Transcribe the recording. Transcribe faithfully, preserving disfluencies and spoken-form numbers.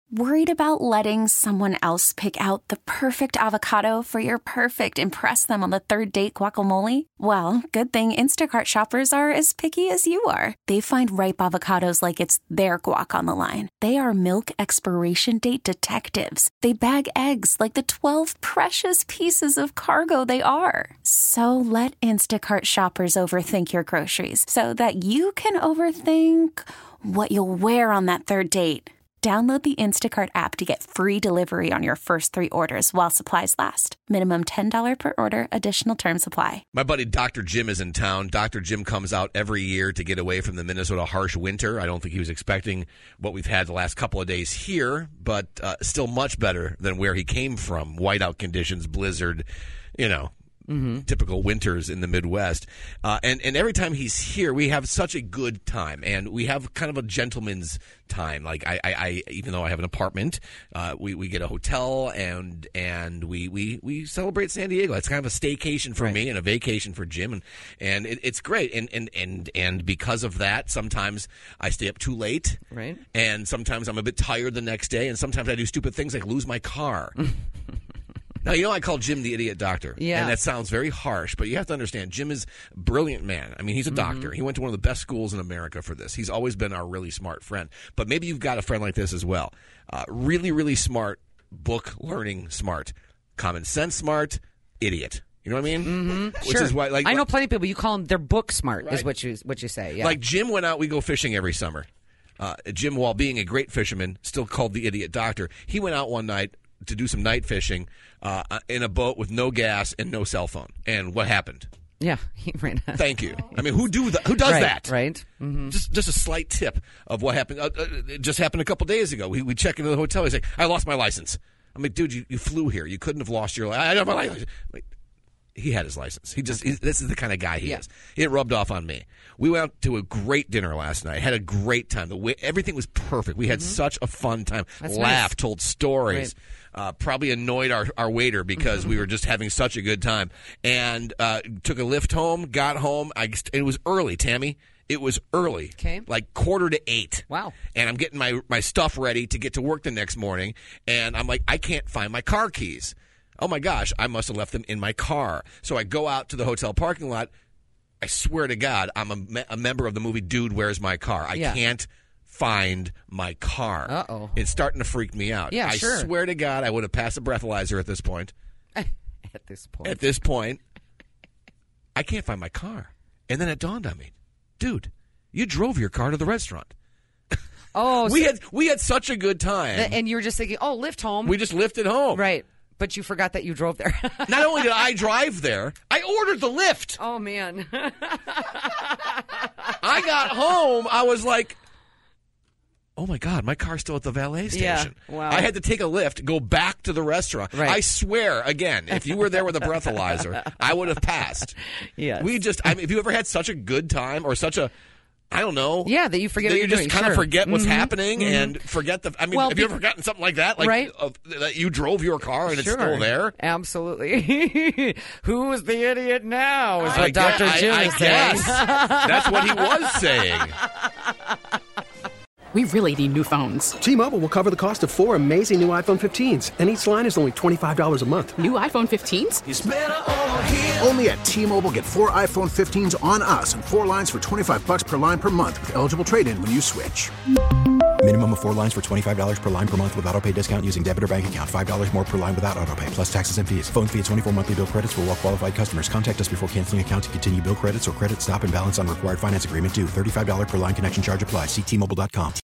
Worried about letting someone else pick out the perfect avocado for your perfect impress them on the third date guacamole? Well, good thing Instacart shoppers are as picky as you are. They find ripe avocados like it's their guac on the line. They are milk expiration date detectives. They bag eggs like the twelve precious pieces of cargo they are. So let Instacart shoppers overthink your groceries so that you can overthink what you'll wear on that third date. Download the Instacart app to get free delivery on your first three orders while supplies last. Minimum ten dollars per order. Additional terms apply. My buddy Doctor Jim is in town. Doctor Jim comes out every year to get away from the Minnesota harsh winter. I don't think he was expecting what we've had the last couple of days here, but uh, still much better than where he came from. Whiteout conditions, blizzard, you know. Mm-hmm. Typical winters in the Midwest. Uh, and, and every time he's here, we have such a good time. And we have kind of a gentleman's time. Like, I, I, I even though I have an apartment, uh, we, we get a hotel and and we, we, we celebrate San Diego. It's kind of a staycation for right. me and a vacation for Jim. And, and it, it's great. And, and, and, and because of that, sometimes I stay up too late. Right. And sometimes I'm a bit tired the next day. And sometimes I do stupid things like lose my car. Now, you know, I call Jim the idiot doctor. Yeah. And that sounds very harsh, but you have to understand, Jim is a brilliant man. I mean, he's a doctor. Mm-hmm. He went to one of the best schools in America for this. He's always been our really smart friend. But maybe you've got a friend like this as well. Uh, really, really smart, book learning smart, common sense smart, idiot. You know what I mean? Mm-hmm. Which sure. is why, like, I know plenty of people. You call them, they're book smart, right. is what you what you say. Yeah. Like Jim went out, we go fishing every summer. Uh, Jim, while being a great fisherman, still called the idiot doctor, he went out one night to do some night fishing uh, in a boat with no gas and no cell phone. And what happened? Yeah, he ran out. Thank you. I mean, who do the, who does right, that? Right. Mm-hmm. Just just a slight tip of what happened. Uh, uh, it just happened a couple days ago. We we check into the hotel. He's like, I lost my license. I'm like, dude, you, you flew here. You couldn't have lost your license. I don't have my license. Like, he had his license. He just he, this is the kind of guy he yeah. is. It rubbed off on me. We went out to a great dinner last night. Had a great time. The way, everything was perfect. We had mm-hmm. such a fun time. That's Laughed, nice. Told stories. Right. Uh, probably annoyed our, our waiter because we were just having such a good time. And uh, took a lift home, got home. I, it was early, Tammy. It was early. Okay. Like quarter to eight. Wow. And I'm getting my, my stuff ready to get to work the next morning. And I'm like, I can't find my car keys. Oh, my gosh, I must have left them in my car. So I go out to the hotel parking lot. I swear to God, I'm a, me- a member of the movie Dude, Where's My Car? I yeah. can't find my car. Uh-oh. It's starting to freak me out. Yeah, I sure. swear to God, I would have passed a breathalyzer at this point. At this point. At this point, I can't find my car. And then it dawned on me, dude, you drove your car to the restaurant. Oh, we so had we had such a good time. And you were just thinking, oh, lift home. We just lifted home. Right. But you forgot that you drove there. Not only did I drive there, I ordered the lift. Oh, man. I got home. I was like, oh, my God, my car's still at the valet station. Yeah, wow. I had to take a lift, go back to the restaurant. Right. I swear, again, if you were there with a breathalyzer, I would have passed. Yes. We just, I mean, have you ever had such a good time or such a, I don't know. Yeah, that you forget that what you you're just doing. kind Sure. of forget what's mm-hmm. happening mm-hmm. and forget the. I mean, well, have you ever forgotten something like that? Like right? uh, that you drove your car and sure. it's still there. Absolutely. Who is the idiot now? Is I what Doctor guess, Jim I, is I saying. guess. That's what he was saying. We really need new phones. T-Mobile will cover the cost of four amazing new iPhone fifteens, and each line is only twenty-five dollars a month. New iPhone fifteens? It's better over here. Only at T-Mobile, get four iPhone fifteens on us and four lines for twenty-five dollars per line per month with eligible trade-in when you switch. Minimum of four lines for twenty-five dollars per line per month with autopay discount using debit or bank account. five dollars more per line without autopay, plus taxes and fees. Phone fee at twenty-four monthly bill credits for well-qualified customers. Contact us before canceling account to continue bill credits or credit stop and balance on required finance agreement due. thirty-five dollars per line connection charge applies. See T Mobile dot com.